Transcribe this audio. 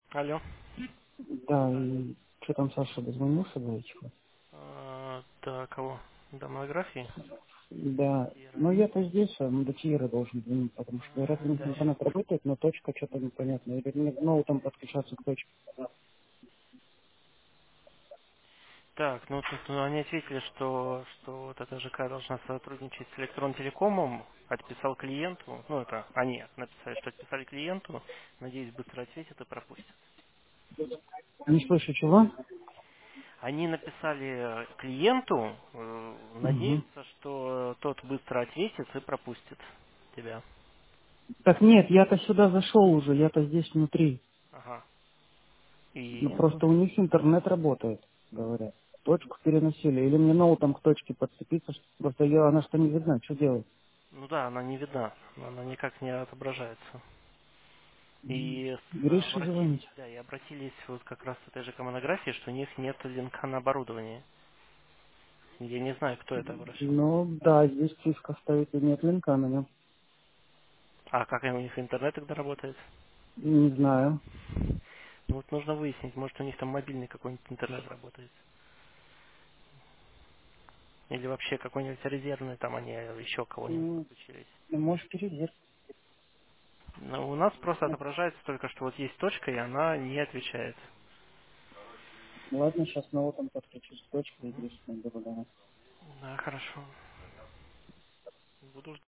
Алло. Да, и что там Саша дозвонился до этих? До кого? До монографии? Да, Кира. ну я-то здесь, а до Киера должен звонить, потому что говорят, у них Да, щас. интернет работает, но точка что-то непонятно. Или мне к ноутам подключаться к точке. Так, ну тут они ответили, что вот эта ЖК должна сотрудничать с Электрон-телекомом, отписал клиенту, ну это они написали, что отписали клиенту, надеюсь, быстро ответят и пропустят. Не слышу чего? Они написали клиенту, Угу. надеются, что тот быстро ответит и пропустит тебя. Так нет, я-то сюда зашел уже, я-то здесь внутри. Ага. Ну И, просто у них интернет работает, говорят. Точку переносили. Или мне ноутом к точке подцепиться, просто я, она что не видна, что делать? ну да, она не видна, она никак не отображается. И Гриша обратились, звонить. да, и обратились вот как раз с этой же коммонографией, что у них нет линка на оборудование. Я не знаю, кто это обращался. Ну да, здесь фишка стоит и нет линка на нем. А как у них интернет тогда работает? Не знаю. Ну вот нужно выяснить, может у них там мобильный какой-нибудь интернет работает. Или вообще какой-нибудь резервный, там они еще кого-нибудь Ну, подключились. можешь переверить. Но у нас просто отображается только, что вот есть точка, и она не отвечает. Ладно, сейчас ноутом подключусь к точке и Мгм. Гриша добавляю. Да, хорошо. Буду